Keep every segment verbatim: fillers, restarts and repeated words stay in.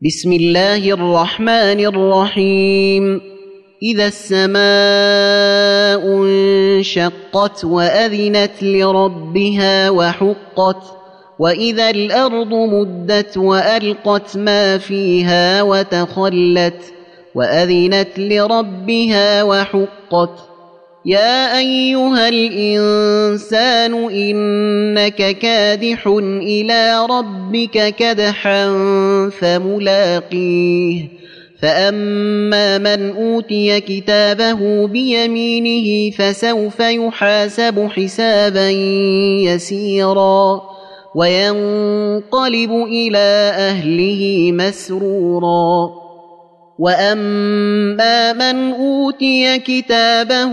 بسم الله الرحمن الرحيم إذا السماء انشقت وأذنت لربها وحقت وإذا الأرض مدت وألقت ما فيها وتخلت وأذنت لربها وحقت يا أيها الإنسان إنك كادح إلى ربك كدحا فملاقيه فأما من أوتي كتابه بيمينه فسوف يحاسب حسابا يسيرا وينقلب إلى أهله مسرورا وأما من أوتي كتابه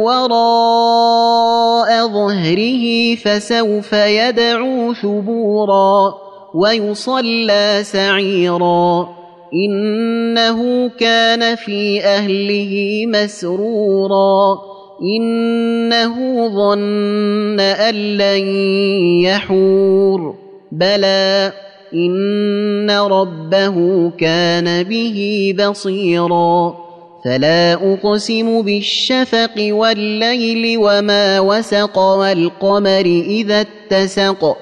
وراء ظهره فسوف يدعو ثبورا ويصلى سعيرا إنه كان في أهله مسرورا إنه ظن أن لن يحور بلى إن ربه كان به بصيرا فلا أقسم بالشفق والليل وما وسق والقمر إذا اتسق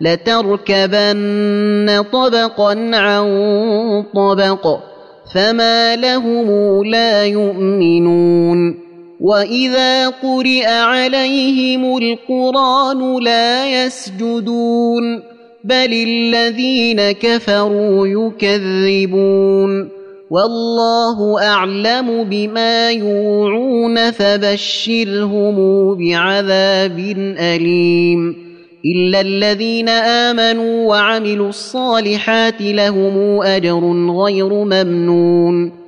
لتركبن طبقا عن طبق فما لهم لا يؤمنون وإذا قرئ عليهم القرآن لا يسجدون بل الذين كفروا يكذبون والله أعلم بما يوعون فبشرهم بعذاب أليم إلا الذين آمنوا وعملوا الصالحات لهم أجر غير ممنون